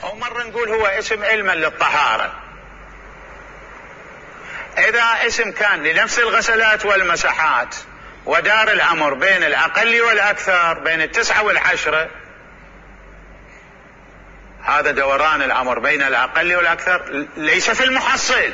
أو مرة نقول هو اسم علما للطهارة. إذا اسم كان لنفس الغسلات والمسحات ودار الأمر بين الأقل والأكثر، بين 9 و10، هذا دوران الأمر بين الأقل والأكثر ليس في المحصل،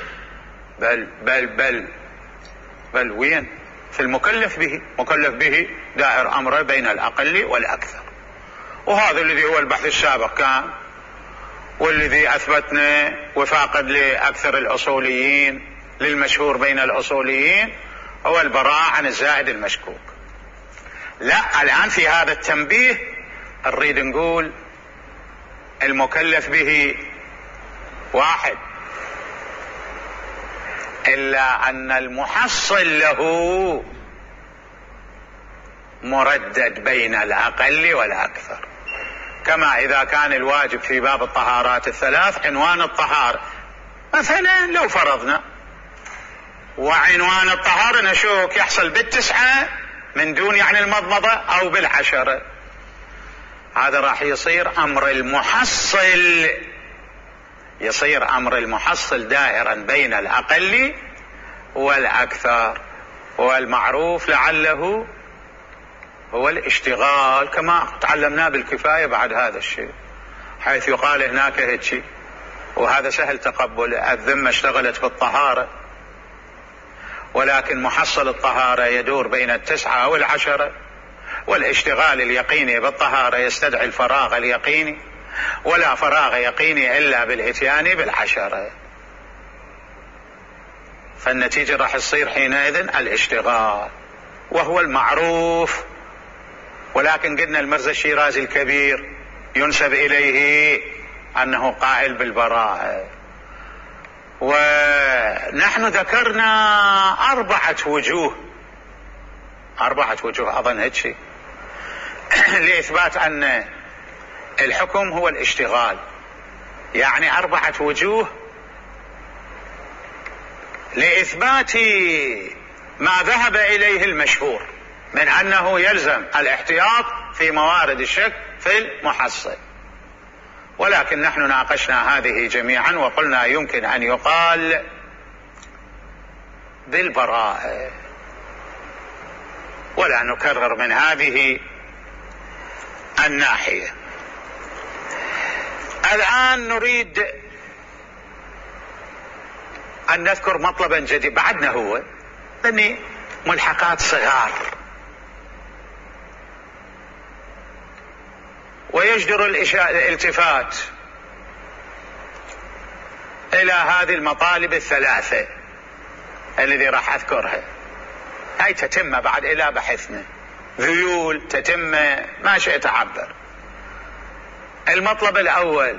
بل وين؟ في المكلف به. مكلف به دائر أمره بين الأقل والأكثر. وهذا الذي هو البحث السابق كان، والذي أثبتنا وفاقا لأكثر الأصوليين للمشهور بين الأصوليين هو البراءة عن الزائد المشكوك. لا، الآن في هذا التنبيه نريد نقول المكلف به واحد، إلا أن المحصل له مردد بين الأقل والأكثر. كما إذا كان الواجب في باب الطهارات الثلاث عنوان الطهارة، مثلا لو فرضنا وعنوان الطهارة نشوك يحصل بال9 من دون يعني المضمضة أو بال10، هذا راح يصير أمر المحصل، يصير أمر المحصل دائرا بين الأقل والأكثر. والمعروف لعله هو الاشتغال، كما تعلمنا بالكفاية بعد هذا الشيء، حيث يقال هناك هيك، وهذا سهل تقبل. الذمة اشتغلت بالطهارة، ولكن محصل الطهارة يدور بين 9 و10، والاشتغال اليقيني بالطهارة يستدعي الفراغ اليقيني، ولا فراغ يقيني إلا بالإتيان بال10، فالنتيجة راح تصير حينئذ الاشتغال، وهو المعروف. ولكن قلنا المرزا الشيرازي الكبير ينسب إليه أنه قائل بالبراءة. ونحن ذكرنا 4 وجوه، 4 وجوه أظن هيك لإثبات أن الحكم هو الاشتغال، يعني 4 وجوه لإثبات ما ذهب إليه المشهور من أنه يلزم الاحتياط في موارد الشك في المحصل. ولكن نحن ناقشنا هذه جميعا وقلنا يمكن أن يقال بالبراءة، ولا نكرر من هذه الناحية. الآن نريد أن نذكر مطلبا جديد بعدنا، هو أني ملحقات صغار، ويجدر الالتفات إلى هذه المطالب الثلاثة الذي راح أذكرها. هاي تتم بعد إلى بحثنا، ذيول تتم ما شئت أعبر. المطلب الأول،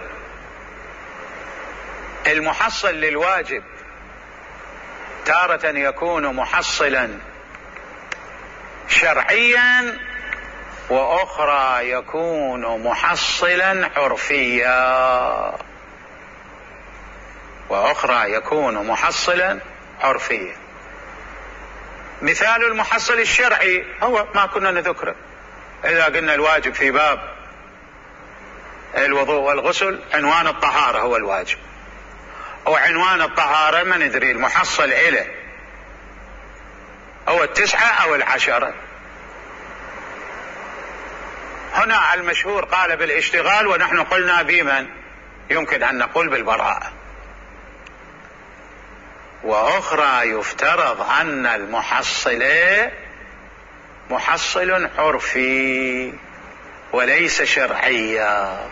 المحصل للواجب تارة يكون محصلا شرعيا، وأخرى يكون محصلا عرفيا، وأخرى يكون محصلا عرفيا. مثال المحصل الشرعي هو ما كنا نذكره. إذا قلنا الواجب في باب الوضوء والغسل عنوان الطهارة هو الواجب، وعنوان الطهارة ما ندري المحصل إله هو 9 أو 10. هنا المشهور قال بالاشتغال، ونحن قلنا بمن يمكن أن نقول بالبراءة. وأخرى يفترض أن المحصل محصل عرفي وليس شرعيا.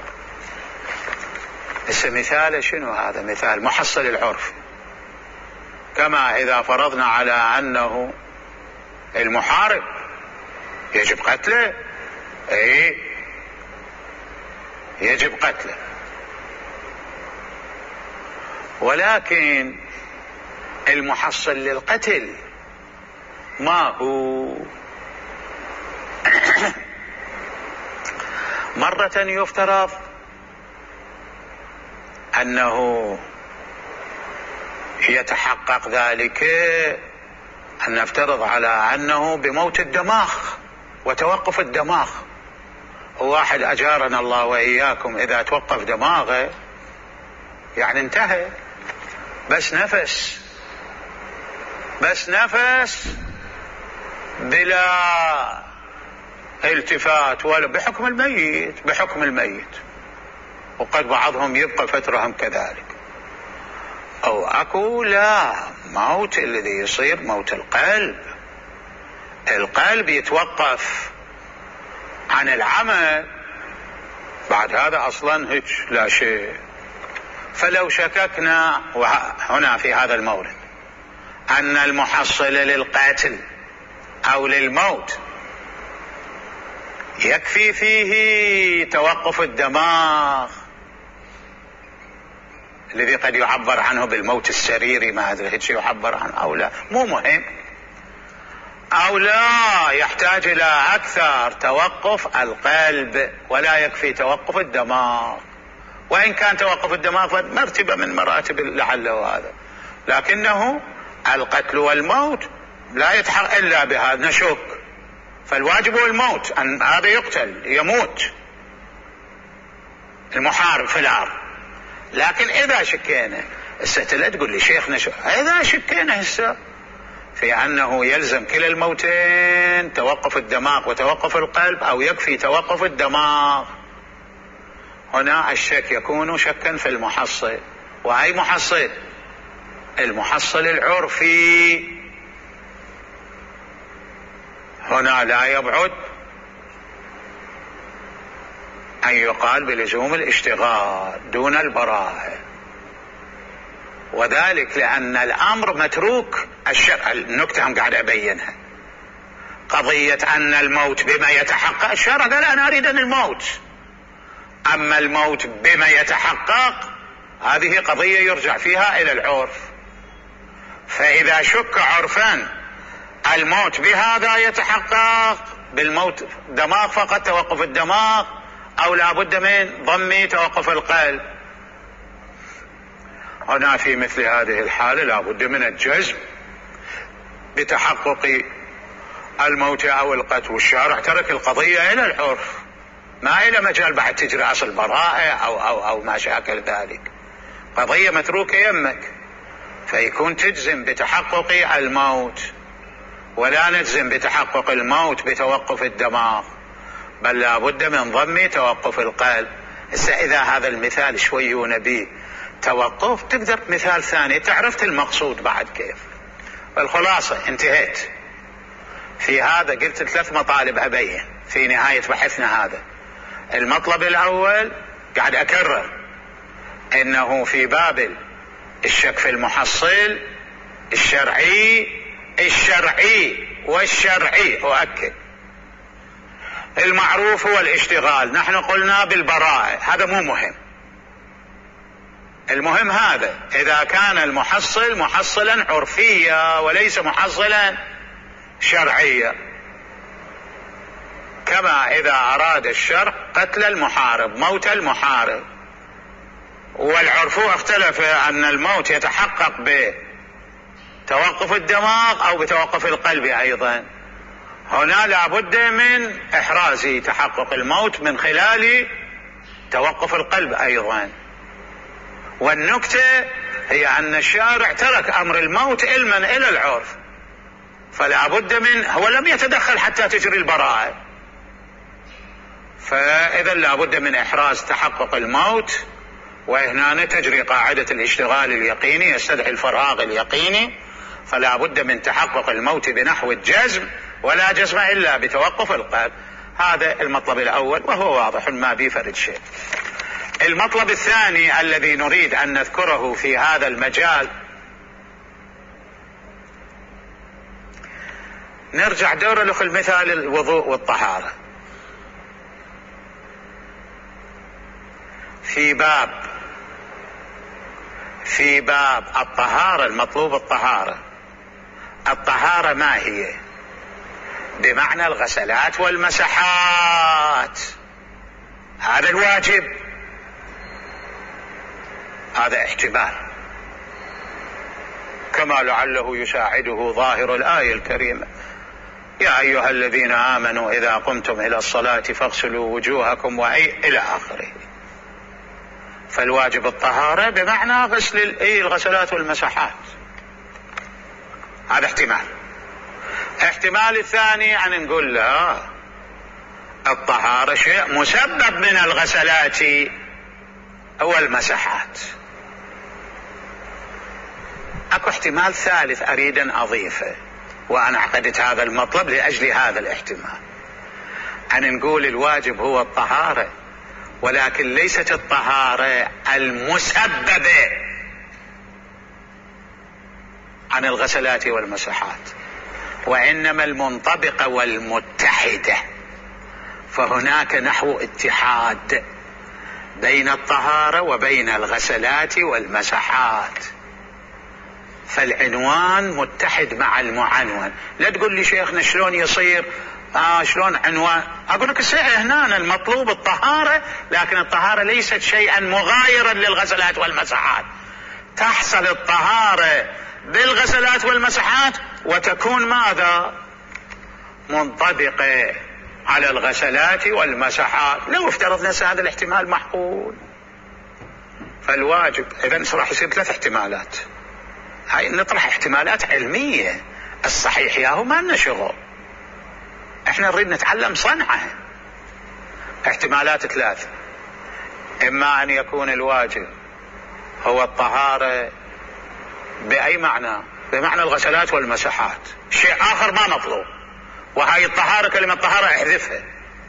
مثال شنو هذا؟ مثال محصل العرف، كما إذا فرضنا على أنه المحارب يجب قتله، اي يجب قتله، ولكن المحصل للقتل ما هو؟ مرة يفترض أنه يتحقق ذلك، أن نفترض على أنه بموت الدماغ وتوقف الدماغ. واحد أجارنا الله وإياكم إذا توقف دماغه يعني انتهى، بس نفس بلا التفات ولا بحكم الميت. وقد بعضهم يبقى فترة هم كذلك. أو أكو لا موت الذي يصير موت القلب يتوقف عن العمل، بعد هذا أصلا هيك لا شيء. فلو شككنا هنا في هذا المورد أن المحصل للقتل أو للموت يكفي فيه توقف الدماغ الذي قد يعبر عنه بالموت السريري، ما أدري هيك يعبر عنه أو لا، مو مهم، أو لا يحتاج إلى أكثر توقف القلب ولا يكفي توقف الدماغ، وإن كان توقف الدماغ مرتبة من مراتب لعله هذا، لكنه القتل والموت لا يتحقق إلا بهذا، نشك. فالواجب هو الموت، أن هذا يقتل يموت المحارب في الأرض. لكن إذا شكينا هسه لا تقول لي شيخنا إذا شكينا هسه في أنه يلزم كلا الموتين توقف الدماغ وتوقف القلب أو يكفي توقف الدماغ، هنا الشك يكون شكا في المحصل. وأي محصل؟ المحصل العرفي. هنا لا يبعد أن يقال بلزوم الاشتغال دون البراءة، وذلك لأن الأمر متروك الشرع. النكتة هم قاعد أبينها، قضية أن الموت بما يتحقق، الشرع قال أنا أريد أن الموت، أما الموت بما يتحقق هذه قضية يرجع فيها إلى العرف. فإذا شك عرفا الموت بهذا يتحقق بالموت دماغ فقط توقف الدماغ، أو لا بد من ضم توقف القلب، هنا في مثل هذه الحالة لا بد من الجزم بتحقق الموت أو القتل. والشارع ترك القضية إلى العرف، ما إلى مجال بعد تجري أصل براءة أو ما شاكل ذلك، قضية متروكة يمك، فيكون تجزم بتحقق الموت ولا نجزم بتحقق الموت بتوقف الدماغ، بل لا بد من ضم توقف القلب. إذا هذا المثال شوي ونبي توقف، تقدر مثال ثاني تعرفت المقصود بعد كيف. والخلاصة انتهيت في هذا، قلت 3 مطالب أبين في نهاية بحثنا هذا. المطلب الأول قاعد أكرر إنه في باب الشك في المحصل الشرعي أؤكد المعروف هو الاشتغال. نحن قلنا بالبراءة، هذا مو مهم، المهم هذا إذا كان المحصل محصلا عرفيا وليس محصلا شرعيا، كما إذا أراد الشرع قتل المحارب موت المحارب، والعرف اختلف أن الموت يتحقق بتوقف الدماغ أو بتوقف القلب أيضا. هنا لا بد من إحراز تحقق الموت من خلال توقف القلب أيضا. والنكتة هي أن الشارع ترك أمر الموت علما إلى العرف، فلا بد من، هو لم يتدخل حتى تجري البراءة، فإذا لا بد من إحراز تحقق الموت. وهنا تجري قاعدة الاشتغال اليقيني يستدعي الفراغ اليقيني، فلا بد من تحقق الموت بنحو الجزم، ولا جزم إلا بتوقف القلب. هذا المطلب الأول وهو واضح ما بيه فرد شيء. المطلب الثاني الذي نريد أن نذكره في هذا المجال، نرجع دور الأخ المثال الوضوء والطهارة. في باب الطهارة المطلوب الطهارة ما هي؟ بمعنى الغسلات والمسحات، هذا الواجب، هذا احتمال، كما لعله يساعده ظاهر الآية الكريمة: يا أيها الذين آمنوا إذا قمتم إلى الصلاة فاغسلوا وجوهكم إلى آخره. فالواجب الطهارة بمعنى غسل الغسلات والمسحات. هذا احتمال. احتمال الثاني أن نقول لا، الطهارة شيء مسبب من الغسلات والمسحات. اكو احتمال ثالث اريد ان اضيفه، وانا عقدت هذا المطلب لاجل هذا الاحتمال، ان نقول الواجب هو الطهارة، ولكن ليست الطهارة المسببة عن الغسلات والمسحات، وانما المنطبقة والمتحدة. فهناك نحو اتحاد بين الطهارة وبين الغسلات والمسحات، فالعنوان متحد مع المعنون. لا تقول لي شيخنا شلون يصير شلون عنوان؟ اقول لك هنا المطلوب الطهارة، لكن الطهارة ليست شيئا مغايرا للغسلات والمسحات. تحصل الطهارة بالغسلات والمسحات وتكون ماذا؟ منطبقة على الغسلات والمسحات. لو افترضنا هذا الاحتمال محقول، فالواجب اذا راح يصير 3 احتمالات. هاي نطرح احتمالات علمية، الصحيح ياهو ما لنا شغل، احنا نريد نتعلم صنعه. احتمالات 3، اما ان يكون الواجب هو الطهارة باي معنى؟ بمعنى الغسلات والمسحات، شيء اخر ما مطلوب. وهاي الطهارة كلمة طهارة احذفها،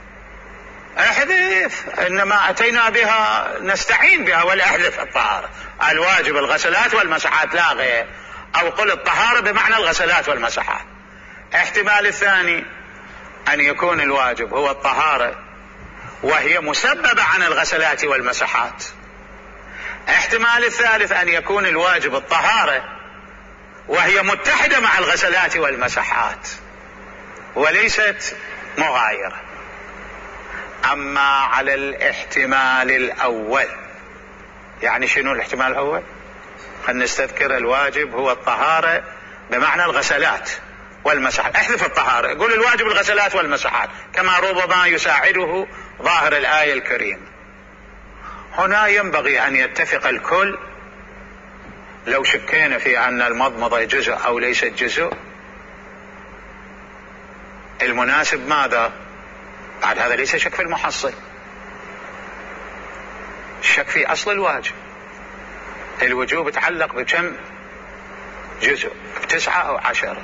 احذف، انما اتينا بها نستعين بها، ولا احذف الطهارة. الواجب الغسلات والمسحات لا غير، او قل الطهارة بمعنى الغسلات والمسحات. احتمال الثاني ان يكون الواجب هو الطهارة وهي مسببة عن الغسلات والمسحات. احتمال الثالث ان يكون الواجب الطهارة وهي متحدة مع الغسلات والمسحات وليست مغايرة. اما على الاحتمال الاول، يعني شنو الاحتمال الاول؟ خلينا نستذكر. الواجب هو الطهارة بمعنى الغسلات والمسحات، احذف الطهارة، قول الواجب الغسلات والمسحات كما ربما يساعده ظاهر الآية الكريمة. هنا ينبغي ان يتفق الكل. لو شكينا في ان المضمضة جزء او ليست جزء، المناسب ماذا؟ بعد هذا ليس شك في المحصل، الشك في اصل الواجب. الوجوب يتعلق بكم جزء؟ ب9 أو 10.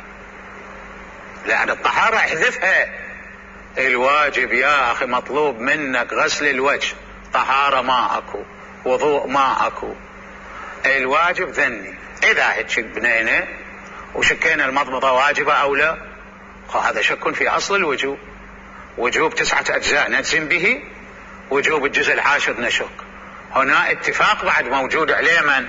لأن الطهارة احذفها. الواجب يا أخي مطلوب منك غسل الوجه، طهارة ما أكو، وضوء ما أكو. الواجب ذني. إذا هيك بنينا وشكينا المضمضة واجبة أو لا، هذا شك في أصل الوجوب. وجوب 9 أجزاء نجزم به، وجوب الجزء العاشر نشك. هنا اتفاق بعد موجود عليه من؟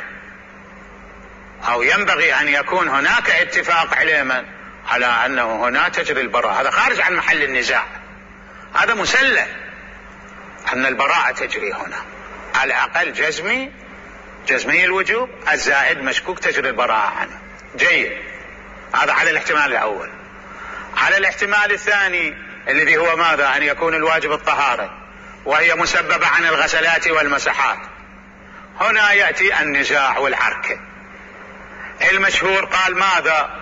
أو ينبغي أن يكون هناك اتفاق عليه من؟ على أنه هنا تجري البراءة. هذا خارج عن محل النزاع، هذا مسلم أن البراءة تجري هنا. على الأقل جزمي الوجوب، الزائد مشكوك تجري البراءة عنه. جيد، هذا على الاحتمال الأول. على الاحتمال الثاني الذي هو ماذا؟ أن يكون الواجب الطهارة وهي مسببة عن الغسلات والمسحات. هنا يأتي النزاع والعركة. المشهور قال ماذا؟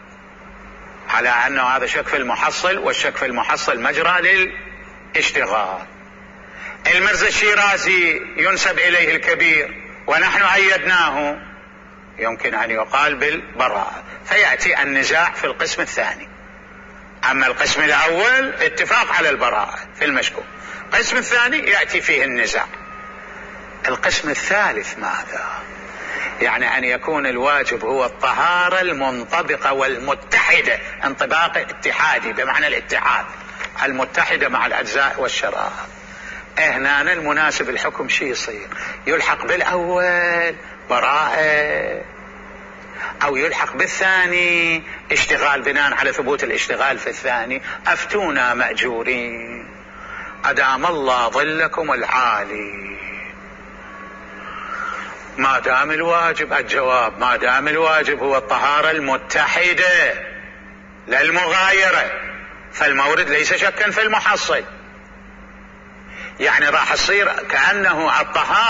على أنه هذا شك في المحصل، والشك في المحصل مجرى للاشتغال. المرزا الشيرازي ينسب إليه الكبير ونحن أيدناه، يمكن أن يقال بالبراءة. فيأتي النزاع في القسم الثاني. أما القسم الأول اتفاق على البراءة في المشكوك، القسم الثاني يأتي فيه النزاع. القسم الثالث ماذا؟ يعني أن يكون الواجب هو الطهارة المنطبقة والمتحدة، انطباق اتحادي بمعنى الاتحاد، المتحدة مع الأجزاء والشرائع. هنا المناسب الحكم شي يصير؟ يلحق بالأول براءة، أو يلحق بالثاني اشتغال بناء على ثبوت الاشتغال في الثاني. أفتونا مأجورين أدام الله ظلكم العالي. ما دام الواجب، الجواب ما دام الواجب هو الطهارة المتحدة لا المغايرة، فالمورد ليس شكا في المحصل. يعني راح تصير كأنه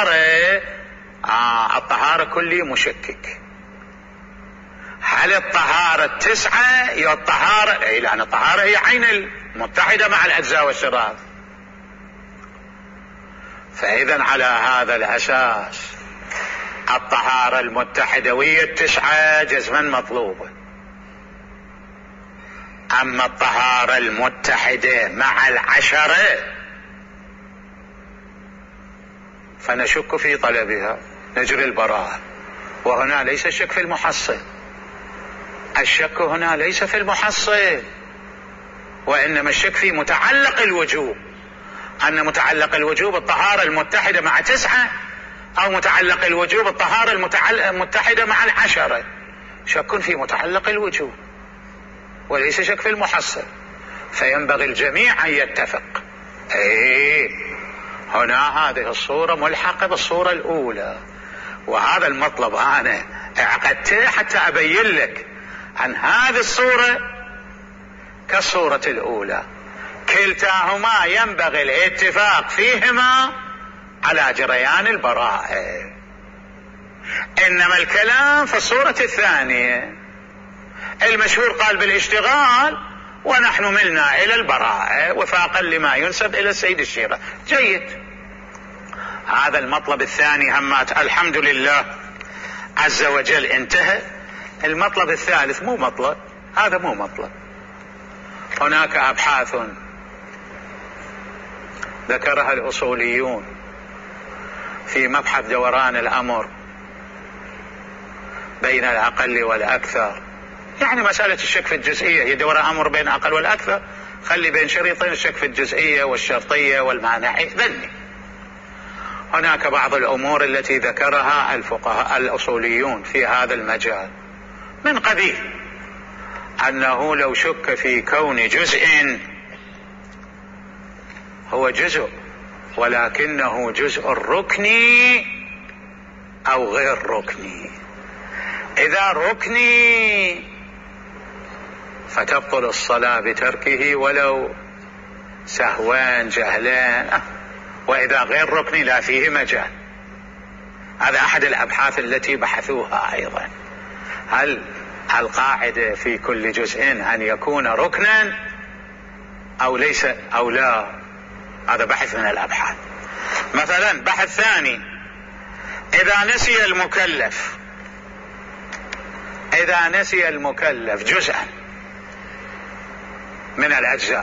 الطهارة كلي مشكك. هل الطهارة 9 يا الطهارة؟ لأن الطهارة هي عين المتحدة مع الأجزاء والشراذ. فإذا على هذا الأساس الطهارة المتحدة وهي 9 جزما مطلوبة. أما الطهارة المتحدة مع 10 فنشك في طلبها، نجري البراءة. وهنا ليس الشك في المحصل، الشك هنا ليس في المحصل، وإنما الشك في متعلق الوجوب، أن متعلق الوجوب الطهارة المتحدة مع 9، أو متعلق الوجوب الطهارة المتحدة مع 10. شك في متعلق الوجوب وليس شك في المحصل، فينبغي الجميع أن يتفق. هنا هذه الصورة ملحقة بالصورة الأولى، وهذا المطلب أنا اعقدته حتى أبين لك أن هذه الصورة كالصورة الأولى، كلتاهما ينبغي الاتفاق فيهما على جريان البراءة. إنما الكلام في الصورة الثانية، المشهور قال بالاشتغال ونحن ملنا إلى البراءة وفاقا لما ينسب إلى السيد الشيخ. جيد، هذا المطلب الثاني همات الحمد لله عز وجل انتهى. المطلب الثالث مو مطلب، هذا مو مطلب. هناك أبحاث ذكرها الأصوليون في مبحث دوران الأمر بين الأقل والأكثر، يعني مسألة الشك في الجزئية هي دوران أمر بين الأقل والأكثر، خلي بين شريطين الشك في الجزئية والشرطية والمانعي ذني. هناك بعض الأمور التي ذكرها الفقهاء الأصوليون في هذا المجال، من قبيل أنه لو شك في كون جزء هو جزء ولكنه جزء ركني أو غير ركني. إذا ركني فتبطل الصلاة بتركه ولو سهوان جهلان، وإذا غير ركني لا فيه مجال. هذا أحد الأبحاث التي بحثوها أيضا، هل القاعدة في كل جزء أن يكون ركنا أو ليس أو لا؟ هذا بحث من الأبحاث. مثلا بحث ثاني، إذا نسي المكلف جزءا من الأجزاء،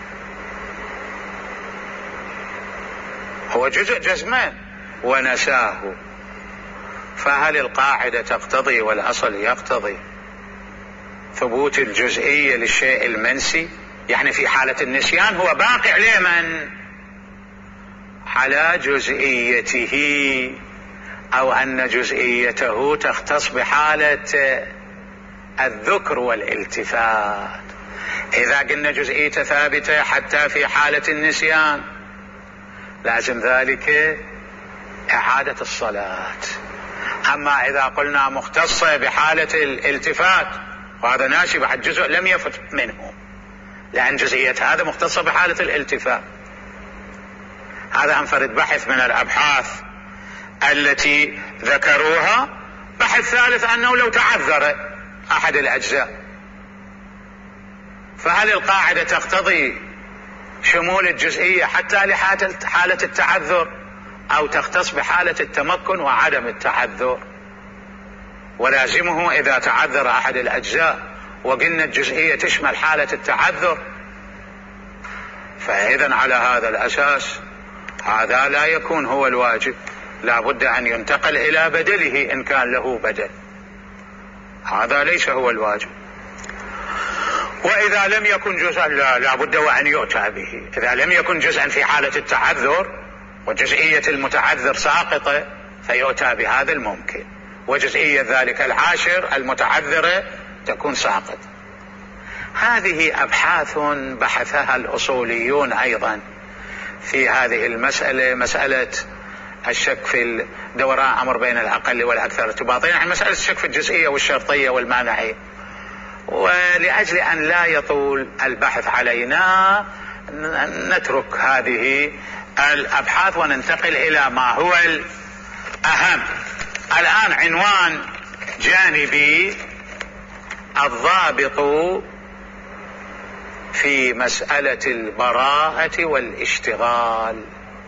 هو جزء جزمان ونساه، فهل القاعدة تقتضي والأصل يقتضي ثبوت الجزئية للشيء المنسي؟ يعني في حالة النسيان هو باقي عليه من على جزئيته، أو أن جزئيته تختص بحالة الذكر والالتفات. إذا قلنا جزئيته ثابتة حتى في حالة النسيان لازم ذلك إعادة الصلاة. أما إذا قلنا مختصة بحالة الالتفات وهذا ناشي بعد جزء لم يفت منه، لأن جزئية هذا مختصة بحالة الالتفات. هذا أنفرد بحث من الأبحاث التي ذكروها. بحث ثالث أنه لو تعذر أحد الأجزاء فهل القاعدة تقتضي شمول الجزئية حتى لحالة التعذر، أو تختص بحالة التمكن وعدم التعذر؟ ولازمه إذا تعذر أحد الأجزاء وقلنا الجزئية تشمل حالة التعذر، فإذا على هذا الأساس هذا لا يكون هو الواجب، لا بد أن ينتقل إلى بدله إن كان له بدل، هذا ليس هو الواجب. وإذا لم يكن جزءا لا بد وأن يؤتى به. إذا لم يكن جزءا في حالة التعذر وجزئية المتعذر ساقطة فيؤتى بهذا الممكن، وجزئية ذلك العاشر المتعذرة تكون ساقط. هذه أبحاث بحثها الأصوليون أيضا في هذه المسألة، مسألة الشك في دوران أمر بين الأقل والأكثر ارتباطا، يعني مسألة الشك في الجزئية والشرطية والمانعية. ولأجل أن لا يطول البحث علينا نترك هذه الأبحاث وننتقل إلى ما هو الأهم. الآن عنوان جانبي: الضابط في مسألة البراءة والاشتغال.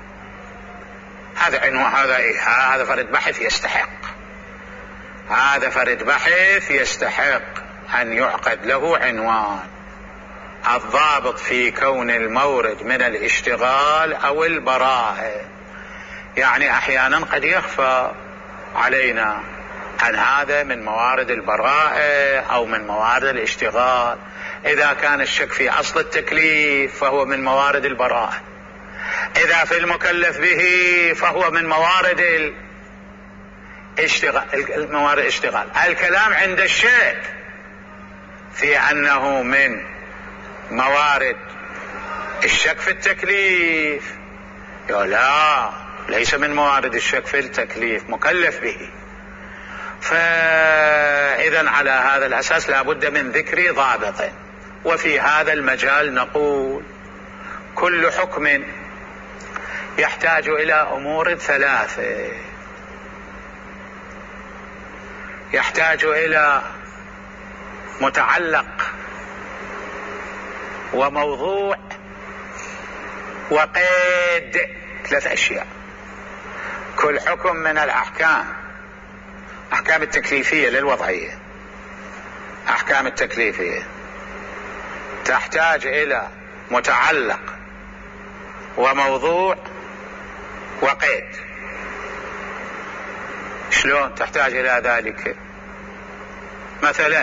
هذا عنوان، هذا فرد بحث يستحق، هذا فرد بحث يستحق أن يعقد له عنوان: الضابط في كون المورد من الاشتغال أو البراءة. يعني أحيانا قد يخفى علينا أن هذا من موارد البراءة أو من موارد الاشتغال. إذا كان الشك في أصل التكليف فهو من موارد البراءة، إذا في المكلف به فهو من موارد الاشتغال. الكلام عند الشك في أنه من موارد الشك في التكليف، لا، ليس من موارد الشك في التكليف، مكلف به. فإذا على هذا الأساس لا بد من ذكر ضابط. وفي هذا المجال نقول: كل حكم يحتاج إلى أمور ثلاثة. يحتاج إلى متعلق وموضوع وقيد، 3 أشياء. كل حكم من الأحكام، أحكام التكليفية للوضعية، أحكام التكليفية تحتاج إلى متعلق وموضوع وقيد. شلون تحتاج إلى ذلك؟ مثلا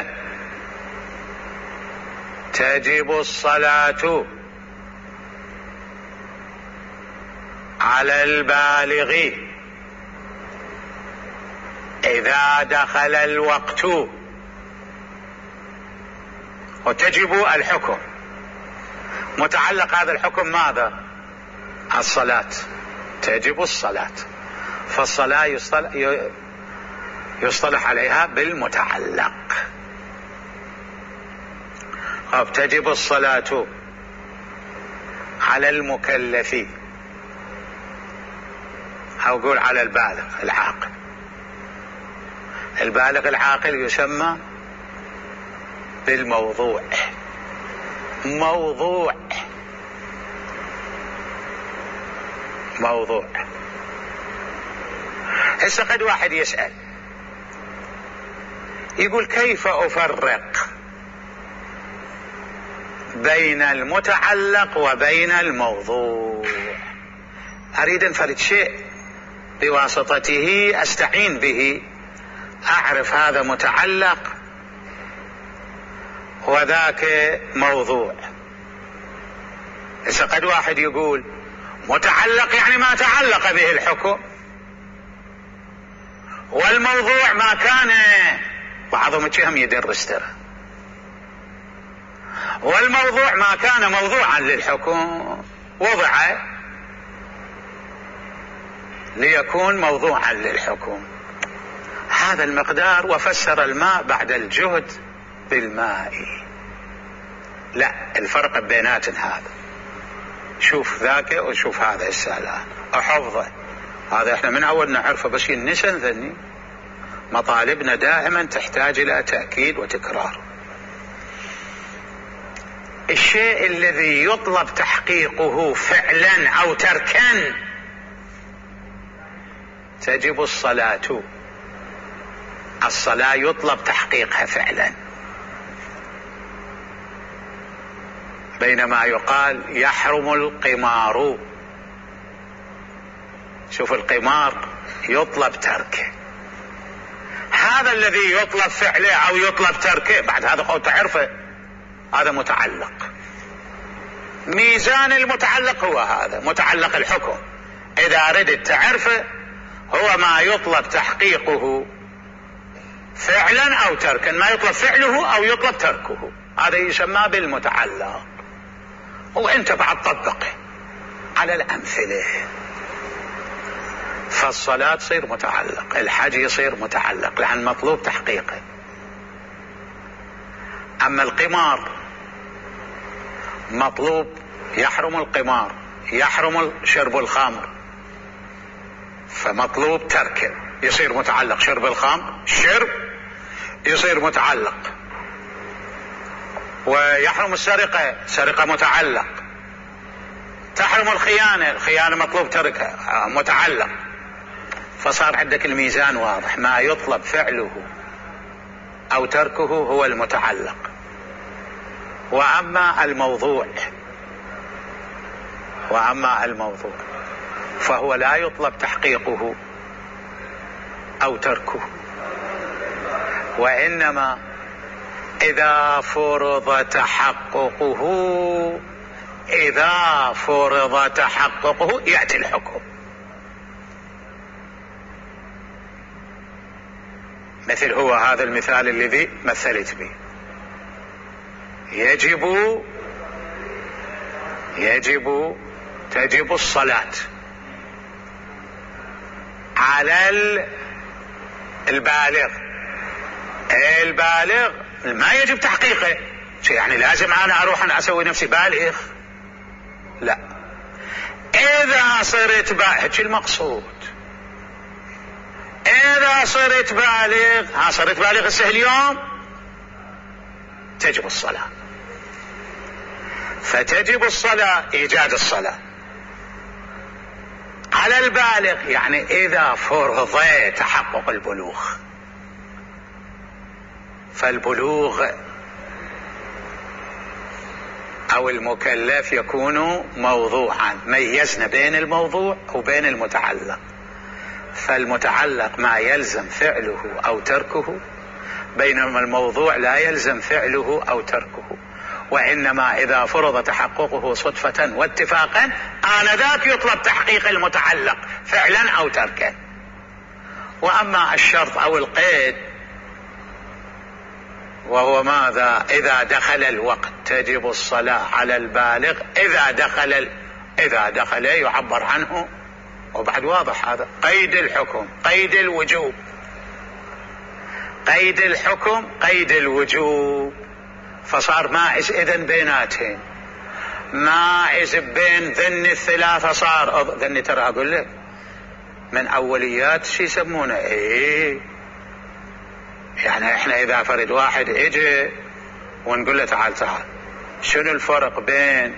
تجب الصلاة على البالغ إذا دخل الوقت، وتجب الحكم. متعلق هذا الحكم ماذا؟ الصلاة، تجب الصلاة، فالصلاة يصطلح عليها بالمتعلق. تجب الصلاة على المكلف، أو قول على البالغ العاقل. البالغ العاقل يسمى بالموضوع. موضوع هسه قد واحد يسأل يقول: كيف أفرق بين المتعلق وبين الموضوع؟ أريد أن أفرد شيء بواسطته أستعين به، أعرف هذا متعلق وذاك موضوع. إذا قد واحد يقول متعلق يعني ما تعلق به الحكم، والموضوع ما كان، بعضهم هم يدرس ترى، والموضوع ما كان موضوعا للحكم وضع ليكون موضوعا للحكم. هذا المقدار. وفسر الماء بعد الجهد بالماء. لا، الفرق بينات هذا. شوف ذاك وشوف هذا السالان أحفظه. هذا احنا من أول نعرفه، بس ينسى ذني. مطالبنا دائما تحتاج إلى تأكيد وتكرار. الشيء الذي يطلب تحقيقه فعلا أو تركا، تجب الصلاة. الصلاة يطلب تحقيقها فعلا، بينما يقال يحرم القمار. شوف، القمار يطلب تركه. هذا الذي يطلب فعله أو يطلب تركه بعد هذا قول تعرفه، هذا متعلق. ميزان المتعلق هو هذا متعلق الحكم. إذا ردت تعرفه هو ما يطلب تحقيقه فعلا أو تركا، ما يطلب فعله أو يطلب تركه، هذا يسمى بالمتعلق. وانت بعد طبقه على الأمثلة. فالصلاة تصير متعلق، الحج يصير متعلق لأن مطلوب تحقيقه. أما القمار مطلوب، يحرم القمار يحرم شرب الخمر فمطلوب تركه، يصير متعلق. شرب الخمر شرب يصير متعلق. ويحرم السرقة، سرقة متعلق. تحرم الخيانة، الخيانة مطلوب تركها متعلق. فصار عندك الميزان واضح، ما يطلب فعله أو تركه هو المتعلق. وأما الموضوع فهو لا يطلب تحقيقه أو تركه، وإنما إذا فرض تحققه يأتي الحكم. مثل هو هذا المثال الذي مثلت به، تجب الصلاة على البالغ ما يجب تحقيقه، يعني لازم أنا أروح أنا أسوي نفسي بالغ، لا. إذا صرت بالغ المقصود، إذا صرت بالغ السهل اليوم تجب الصلاة. فتجب الصلاة إيجاد الصلاة على البالغ، يعني إذا فرض تحقق البلوغ. فالبلوغ أو المكلف يكون موضوعا، ميزنا بين الموضوع وبين المتعلق. فالمتعلق ما يلزم فعله أو تركه، بينما الموضوع لا يلزم فعله أو تركه، وإنما إذا فرض تحققه صدفة واتفاقا آنذاك يطلب تحقيق المتعلق فعلا أو تركا. وأما الشرط أو القيد وهو ماذا؟ إذا دخل الوقت تجب الصلاة على البالغ. إذا دخل يعبر عنه، وبعد واضح هذا قيد الحكم، قيد الوجوب. فصار مائز إذن بيناتهم، مائز بين ذن الثلاثة. صار ذني ترى أقول لك من أوليات شي يسمونه يعني إحنا إذا فرد واحد إجي ونقول له تعال شنو الفرق بين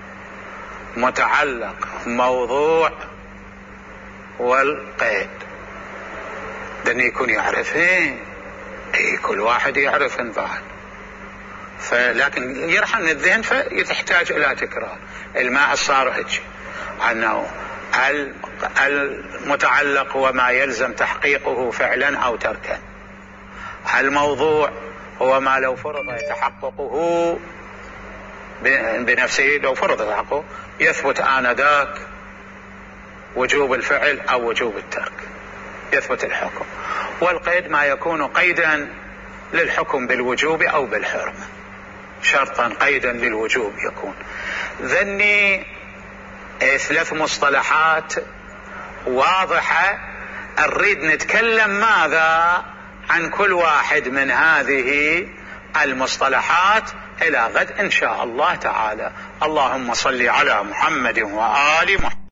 متعلق موضوع والقيد؟ ذني يكون يعرفين، كل واحد يعرفن بعد، لكن يرحل الذهن فيحتاج إلى تكرار. الماء صار هيك أنه المتعلق هو ما يلزم تحقيقه فعلا أو تركا. الموضوع هو ما لو فرض تحققه بنفسه، لو فرض تحققه يثبت آنذاك وجوب الفعل أو وجوب الترك، يثبت الحكم. والقيد ما يكون قيدا للحكم بالوجوب أو بالحرمة، شرطا قيدا للوجوب يكون. ذني 3 مصطلحات واضحة، نريد نتكلم ماذا عن كل واحد من هذه المصطلحات إلى غد إن شاء الله تعالى. اللهم صل على محمد وآل محمد.